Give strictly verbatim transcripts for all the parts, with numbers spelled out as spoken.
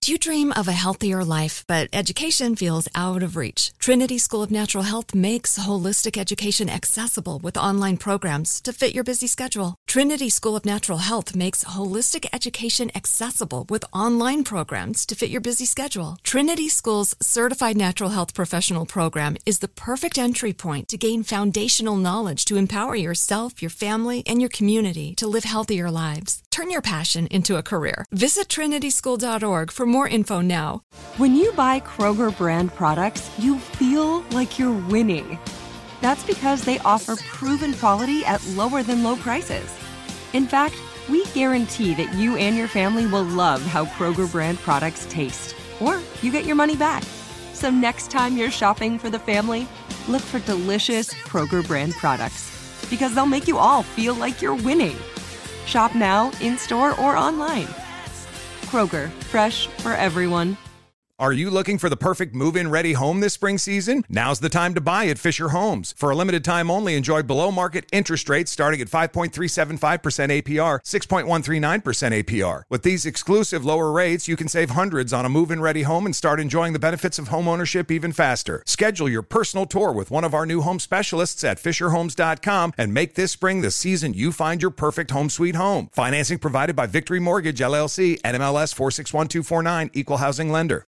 Do you dream of a healthier life, but education feels out of reach? Trinity School of Natural Health makes holistic education accessible with online programs to fit your busy schedule. Trinity School of Natural Health makes holistic education accessible with online programs to fit your busy schedule. Trinity School's Certified Natural Health Professional Program is the perfect entry point to gain foundational knowledge to empower yourself, your family, and your community to live healthier lives. Turn your passion into a career. Visit trinity school dot org for more info now. When you buy Kroger brand products, you feel like you're winning. That's because they offer proven quality at lower than low prices. In fact, we guarantee that you and your family will love how Kroger brand products taste, or you get your money back. So next time you're shopping for the family, look for delicious Kroger brand products, because they'll make you all feel like you're winning. Shop now, in-store, or online. Kroger, fresh for everyone. Are you looking for the perfect move-in ready home this spring season? Now's the time to buy at Fisher Homes. For a limited time only, enjoy below-market interest rates starting at five point three seven five percent A P R, six point one three nine percent A P R. With these exclusive lower rates, you can save hundreds on a move-in ready home and start enjoying the benefits of home ownership even faster. Schedule your personal tour with one of our new home specialists at fisher homes dot com and make this spring the season you find your perfect home sweet home. Financing provided by Victory Mortgage, L L C, N M L S four six one two four nine, Equal Housing Lender.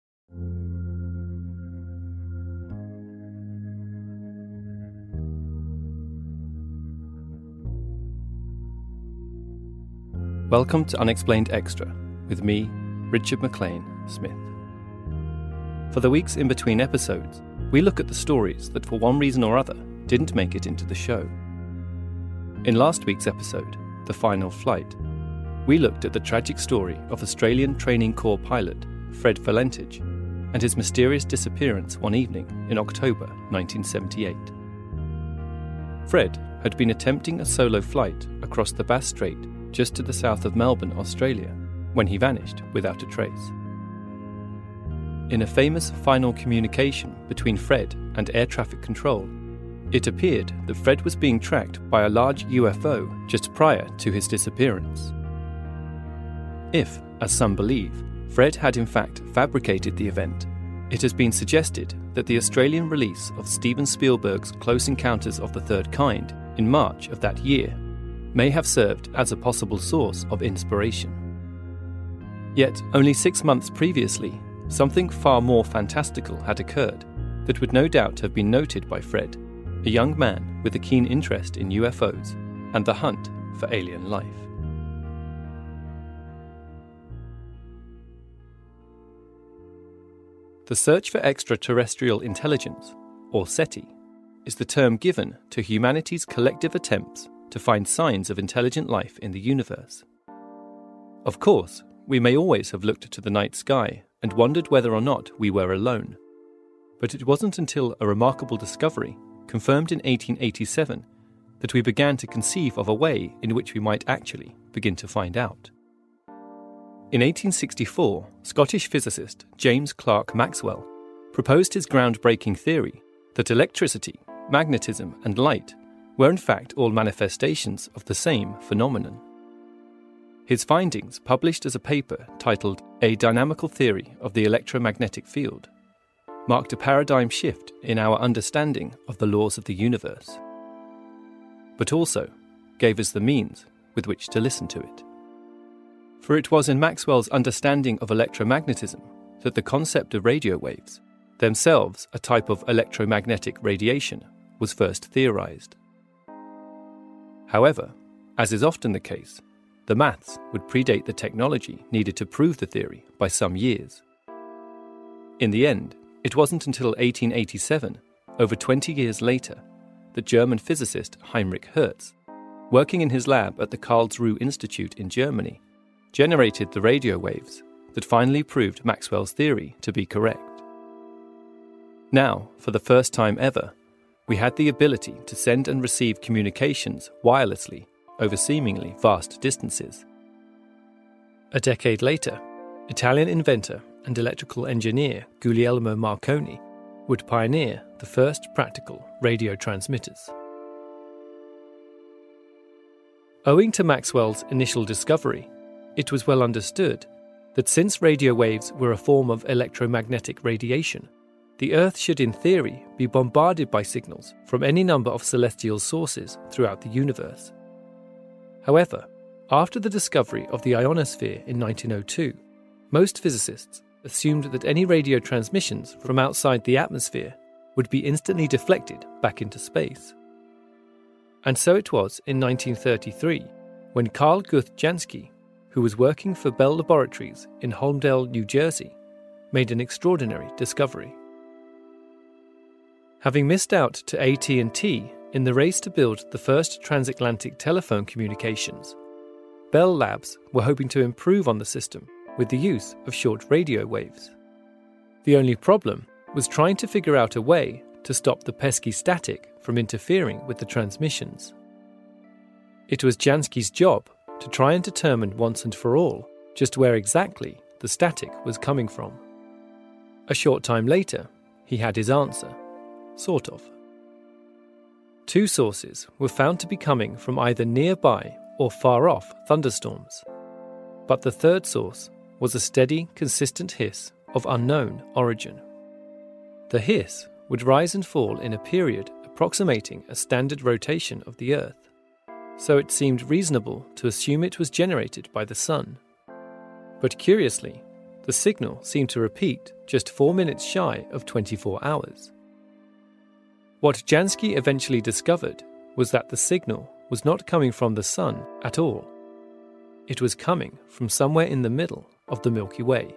Welcome to Unexplained Extra, with me, Richard McLean Smith. For the weeks in between episodes, we look at the stories that for one reason or other didn't make it into the show. In last week's episode, The Final Flight, we looked at the tragic story of Australian Training Corps pilot Fred Valentich and his mysterious disappearance one evening in October nineteen seventy-eight. Fred had been attempting a solo flight across the Bass Strait just to the south of Melbourne, Australia, when he vanished without a trace. In a famous final communication between Fred and air traffic control, it appeared that Fred was being tracked by a large U F O just prior to his disappearance. If, as some believe, Fred had in fact fabricated the event, it has been suggested that the Australian release of Steven Spielberg's Close Encounters of the Third Kind in March of that year may have served as a possible source of inspiration. Yet, only six months previously, something far more fantastical had occurred that would no doubt have been noted by Fred, a young man with a keen interest in U F Os and the hunt for alien life. The search for extraterrestrial intelligence, or SETI, is the term given to humanity's collective attempts to find signs of intelligent life in the universe. Of course, we may always have looked to the night sky and wondered whether or not we were alone. But it wasn't until a remarkable discovery, confirmed in eighteen eighty-seven, that we began to conceive of a way in which we might actually begin to find out. In eighteen sixty-four, Scottish physicist James Clerk Maxwell proposed his groundbreaking theory that electricity, magnetism, and light were in fact all manifestations of the same phenomenon. His findings, published as a paper titled A Dynamical Theory of the Electromagnetic Field, marked a paradigm shift in our understanding of the laws of the universe, but also gave us the means with which to listen to it. For it was in Maxwell's understanding of electromagnetism that the concept of radio waves, themselves a type of electromagnetic radiation, was first theorized. However, as is often the case, the maths would predate the technology needed to prove the theory by some years. In the end, it wasn't until eighteen eighty-seven, over twenty years later, that German physicist Heinrich Hertz, working in his lab at the Karlsruhe Institute in Germany, generated the radio waves that finally proved Maxwell's theory to be correct. Now, for the first time ever, we had the ability to send and receive communications wirelessly over seemingly vast distances. A decade later, Italian inventor and electrical engineer Guglielmo Marconi would pioneer the first practical radio transmitters. Owing to Maxwell's initial discovery, it was well understood that since radio waves were a form of electromagnetic radiation, the Earth should in theory be bombarded by signals from any number of celestial sources throughout the universe. However, after the discovery of the ionosphere in nineteen oh two, most physicists assumed that any radio transmissions from outside the atmosphere would be instantly deflected back into space. And so it was in nineteen thirty-three, when Carl Guth Jansky, who was working for Bell Laboratories in Holmdel, New Jersey, made an extraordinary discovery. Having missed out to A T and T in the race to build the first transatlantic telephone communications, Bell Labs were hoping to improve on the system with the use of short radio waves. The only problem was trying to figure out a way to stop the pesky static from interfering with the transmissions. It was Jansky's job to try and determine once and for all just where exactly the static was coming from. A short time later, he had his answer. Sort of. Two sources were found to be coming from either nearby or far-off thunderstorms. But the third source was a steady, consistent hiss of unknown origin. The hiss would rise and fall in a period approximating a standard rotation of the Earth, so it seemed reasonable to assume it was generated by the Sun. But curiously, the signal seemed to repeat just four minutes shy of twenty-four hours. What Jansky eventually discovered was that the signal was not coming from the Sun at all. It was coming from somewhere in the middle of the Milky Way.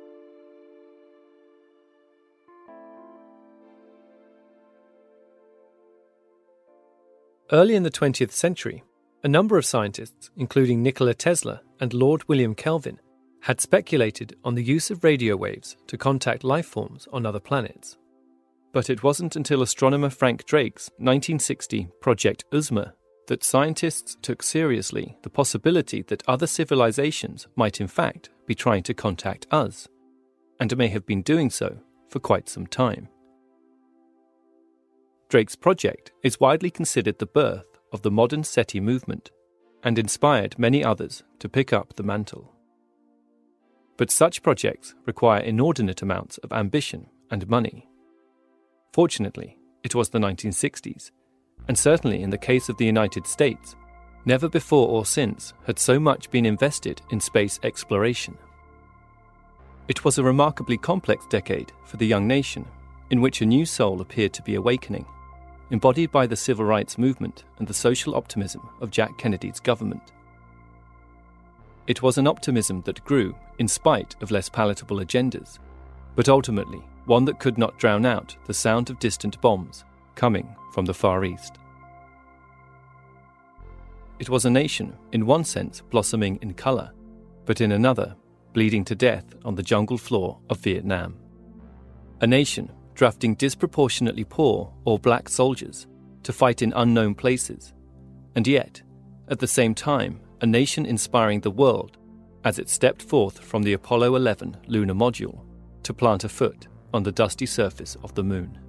Early in the twentieth century, a number of scientists, including Nikola Tesla and Lord William Kelvin, had speculated on the use of radio waves to contact life forms on other planets. But it wasn't until astronomer Frank Drake's nineteen sixty Project USMA that scientists took seriously the possibility that other civilizations might in fact be trying to contact us, and may have been doing so for quite some time. Drake's project is widely considered the birth of the modern SETI movement, and inspired many others to pick up the mantle. But such projects require inordinate amounts of ambition and money. Fortunately, it was the nineteen sixties, and certainly in the case of the United States, never before or since had so much been invested in space exploration. It was a remarkably complex decade for the young nation, in which a new soul appeared to be awakening, embodied by the civil rights movement and the social optimism of Jack Kennedy's government. It was an optimism that grew in spite of less palatable agendas, but ultimately one that could not drown out the sound of distant bombs coming from the Far East. It was a nation, in one sense, blossoming in colour, but in another, bleeding to death on the jungle floor of Vietnam. A nation drafting disproportionately poor or black soldiers to fight in unknown places, and yet, at the same time, a nation inspiring the world as it stepped forth from the Apollo eleven lunar module to plant a foot on the dusty surface of the moon.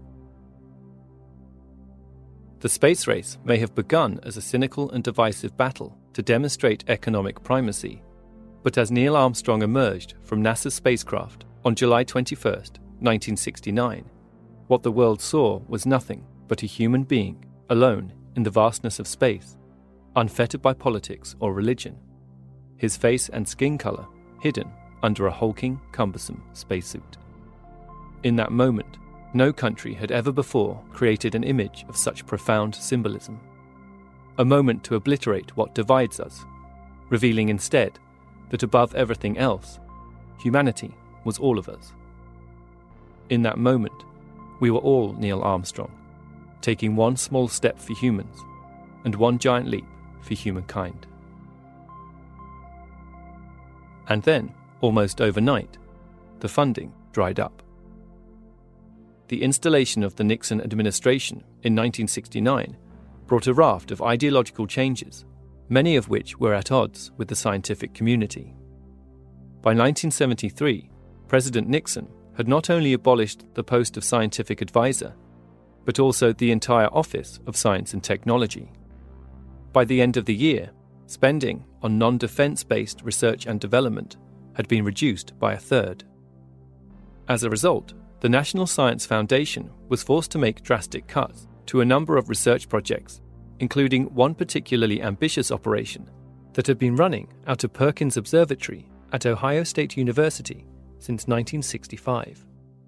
The space race may have begun as a cynical and divisive battle to demonstrate economic primacy, but as Neil Armstrong emerged from NASA's spacecraft on July twenty-first, nineteen sixty-nine, what the world saw was nothing but a human being alone in the vastness of space, unfettered by politics or religion, his face and skin colour hidden under a hulking, cumbersome spacesuit. In that moment, no country had ever before created an image of such profound symbolism. A moment to obliterate what divides us, revealing instead that above everything else, humanity was all of us. In that moment, we were all Neil Armstrong, taking one small step for humans and one giant leap for humankind. And then, almost overnight, the funding dried up. The installation of the Nixon administration in nineteen sixty-nine brought a raft of ideological changes, many of which were at odds with the scientific community. By nineteen seventy-three, President Nixon had not only abolished the post of scientific advisor, but also the entire Office of Science and Technology. By the end of the year, spending on non-defense-based research and development had been reduced by a third. As a result, the National Science Foundation was forced to make drastic cuts to a number of research projects, including one particularly ambitious operation that had been running out of Perkins Observatory at Ohio State University since nineteen sixty-five.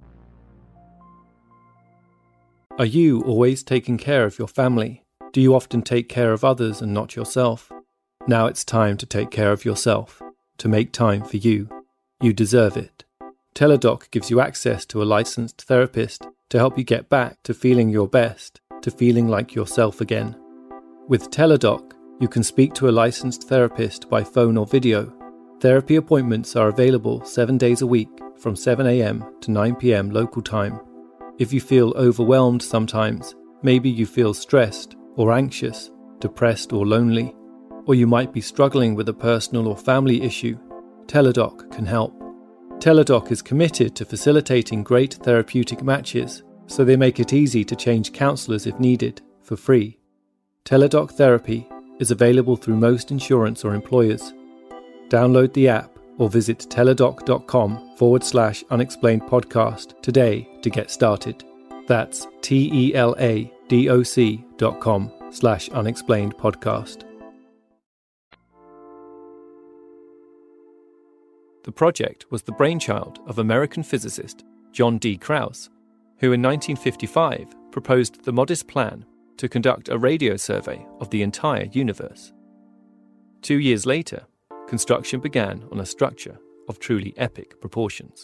Are you always taking care of your family? Do you often take care of others and not yourself? Now it's time to take care of yourself, to make time for you. You deserve it. Teladoc gives you access to a licensed therapist to help you get back to feeling your best, to feeling like yourself again. With Teladoc, you can speak to a licensed therapist by phone or video. Therapy appointments are available seven days a week from seven a.m. to nine p.m. local time. If you feel overwhelmed sometimes, maybe you feel stressed or anxious, depressed or lonely, or you might be struggling with a personal or family issue, Teladoc can help. Teladoc is committed to facilitating great therapeutic matches, so they make it easy to change counsellors if needed, for free. Teladoc Therapy is available through most insurance or employers. Download the app or visit teladoc.com forward slash unexplained podcast today to get started. That's T-E-L-A-D-O-C dot com slash unexplained podcast. The project was the brainchild of American physicist John D. Krause, who in nineteen fifty-five proposed the modest plan to conduct a radio survey of the entire universe. Two years later, construction began on a structure of truly epic proportions.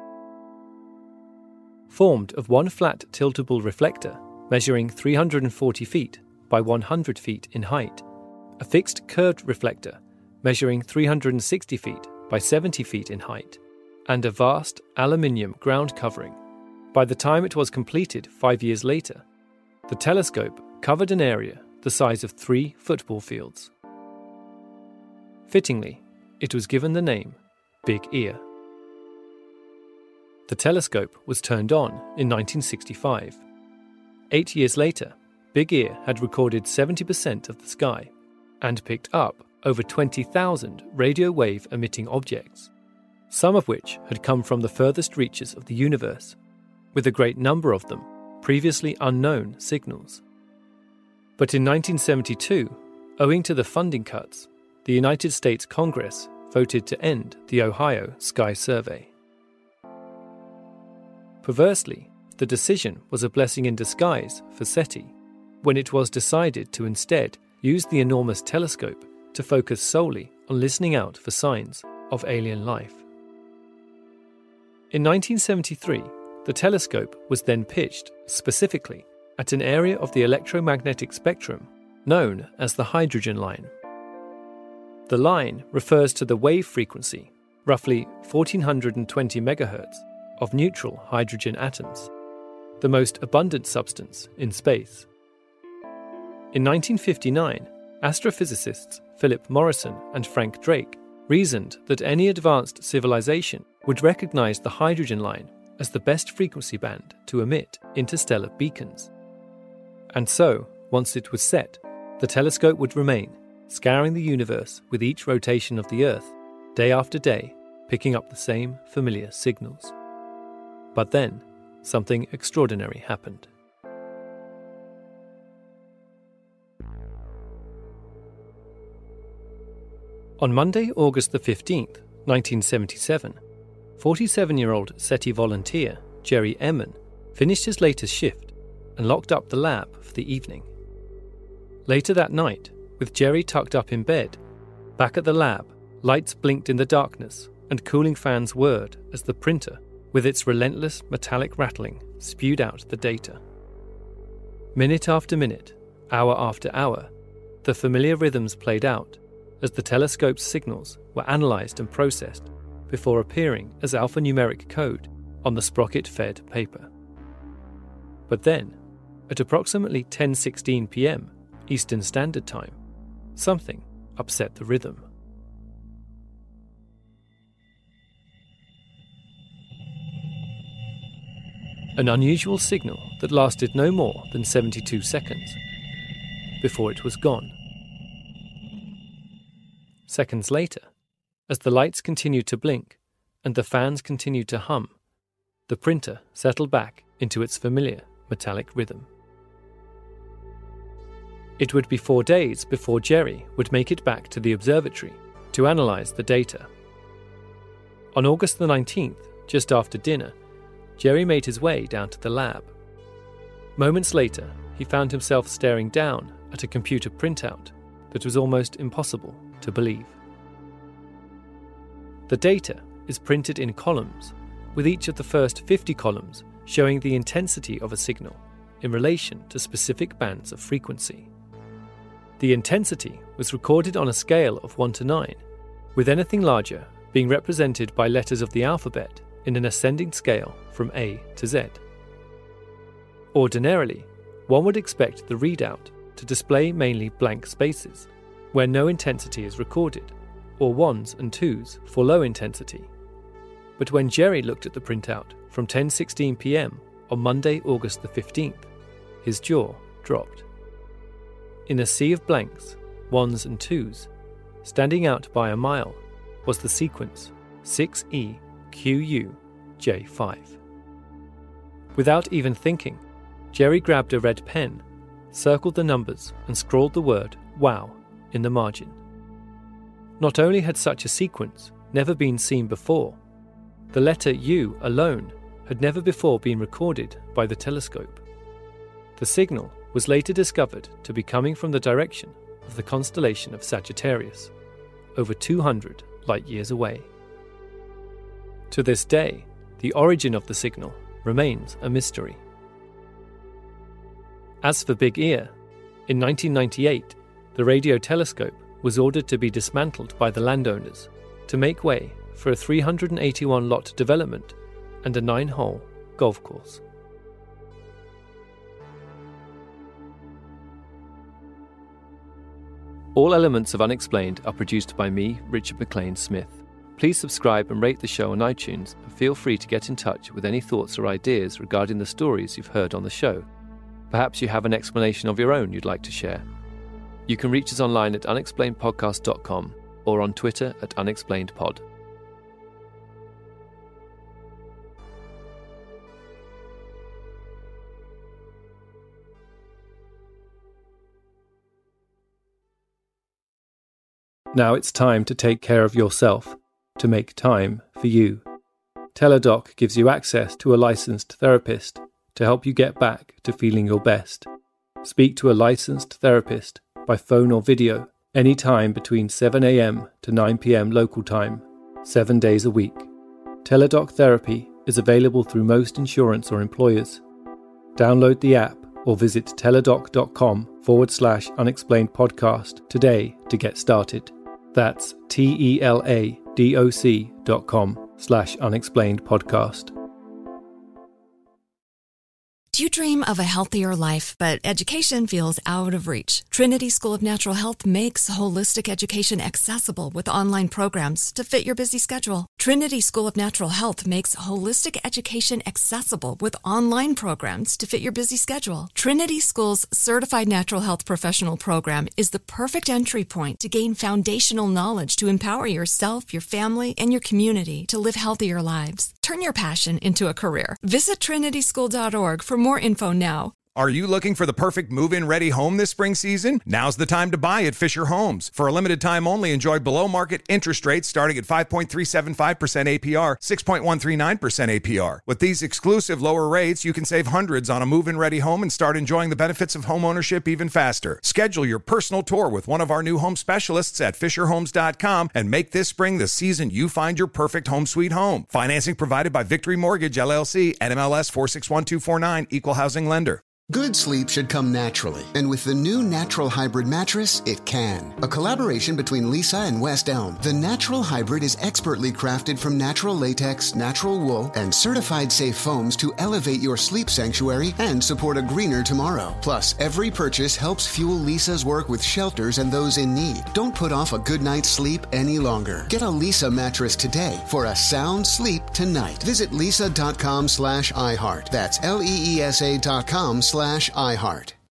Formed of one flat tiltable reflector measuring three hundred forty feet by one hundred feet in height, a fixed curved reflector measuring three hundred sixty feet by seventy feet in height, and a vast aluminium ground covering. By the time it was completed five years later, the telescope covered an area the size of three football fields. Fittingly, it was given the name Big Ear. The telescope was turned on in nineteen sixty-five. Eight years later, Big Ear had recorded seventy percent of the sky and picked up over twenty thousand radio wave emitting objects, some of which had come from the furthest reaches of the universe, with a great number of them previously unknown signals. But in nineteen seventy-two, owing to the funding cuts, the United States Congress voted to end the Ohio Sky Survey. Perversely, the decision was a blessing in disguise for SETI, when it was decided to instead use the enormous telescope to focus solely on listening out for signs of alien life. In nineteen seventy-three, the telescope was then pitched specifically at an area of the electromagnetic spectrum known as the hydrogen line. The line refers to the wave frequency, roughly one thousand four hundred twenty megahertz, of neutral hydrogen atoms, the most abundant substance in space. In nineteen fifty-nine, astrophysicists Philip Morrison and Frank Drake reasoned that any advanced civilization would recognize the hydrogen line as the best frequency band to emit interstellar beacons. And so, once it was set, the telescope would remain, scouring the universe with each rotation of the Earth, day after day, picking up the same familiar signals. But then, something extraordinary happened. On Monday, August the fifteenth, nineteen seventy-seven, forty-seven-year-old SETI volunteer Jerry Eman finished his latest shift and locked up the lab for the evening. Later that night, with Jerry tucked up in bed, back at the lab, lights blinked in the darkness and cooling fans whirred as the printer, with its relentless metallic rattling, spewed out the data. Minute after minute, hour after hour, the familiar rhythms played out as the telescope's signals were analysed and processed before appearing as alphanumeric code on the sprocket-fed paper. But then, at approximately ten sixteen p.m. Eastern Standard Time, something upset the rhythm. An unusual signal that lasted no more than seventy-two seconds before it was gone. Seconds later, As the lights continued to blink and the fans continued to hum, the printer settled back into its familiar metallic rhythm. It would be four days before Jerry would make it back to the observatory to analyse the data. On August the nineteenth, just after dinner, Jerry made his way down to the lab. Moments later, he found himself staring down at a computer printout that was almost impossible to believe. The data is printed in columns, with each of the first fifty columns showing the intensity of a signal in relation to specific bands of frequency. The intensity was recorded on a scale of one to nine, with anything larger being represented by letters of the alphabet in an ascending scale from A to Z. Ordinarily, one would expect the readout to display mainly blank spaces, where no intensity is recorded, or ones and twos for low intensity. But when Jerry looked at the printout from ten sixteen p m on Monday, August the fifteenth, his jaw dropped. In a sea of blanks, ones and twos, standing out by a mile, was the sequence six E Q U J five. Without even thinking, Jerry grabbed a red pen, circled the numbers and scrawled the word WOW in the margin. Not only had such a sequence never been seen before, the letter U alone had never before been recorded by the telescope. The signal was later discovered to be coming from the direction of the constellation of Sagittarius, over two hundred light-years away. To this day, the origin of the signal remains a mystery. As for Big Ear, in nineteen ninety-eight, the radio telescope was ordered to be dismantled by the landowners to make way for a three hundred eighty-one lot development and a nine-hole golf course. All elements of Unexplained are produced by me, Richard McLean Smith. Please subscribe and rate the show on iTunes, and feel free to get in touch with any thoughts or ideas regarding the stories you've heard on the show. Perhaps you have an explanation of your own you'd like to share. You can reach us online at unexplained podcast dot com or on Twitter at unexplainedpod. Now it's time to take care of yourself, to make time for you. Teladoc gives you access to a licensed therapist to help you get back to feeling your best. Speak to a licensed therapist by phone or video anytime between seven a m to nine p m local time, seven days a week. Teladoc Therapy is available through most insurance or employers. Download the app or visit teladoc.com forward slash unexplained podcast today to get started. That's T-E-L-A-D-O-C dot com slash unexplained podcast. Do you dream of a healthier life, but education feels out of reach? Trinity School of Natural Health makes holistic education accessible with online programs to fit your busy schedule. Trinity School of Natural Health makes holistic education accessible with online programs to fit your busy schedule. Trinity School's Certified Natural Health Professional Program is the perfect entry point to gain foundational knowledge to empower yourself, your family, and your community to live healthier lives. Turn your passion into a career. Visit trinity school dot org for more info now. Are you looking for the perfect move-in ready home this spring season? Now's the time to buy at Fisher Homes. For a limited time only, enjoy below-market interest rates starting at five point three seven five percent A P R, six point one three nine percent A P R. With these exclusive lower rates, you can save hundreds on a move-in ready home and start enjoying the benefits of home ownership even faster. Schedule your personal tour with one of our new home specialists at fisher homes dot com and make this spring the season you find your perfect home sweet home. Financing provided by Victory Mortgage, L L C, N M L S four six one two four nine, Equal Housing Lender. Good sleep should come naturally, and with the new Natural Hybrid mattress, it can. A collaboration between Lisa and West Elm, the Natural Hybrid is expertly crafted from natural latex, natural wool, and certified safe foams to elevate your sleep sanctuary and support a greener tomorrow. Plus, every purchase helps fuel Lisa's work with shelters and those in need. Don't put off a good night's sleep any longer. Get a Lisa mattress today for a sound sleep tonight. Visit lisa dot com slash iHeart. That's L E E S A dot com slash iHeart.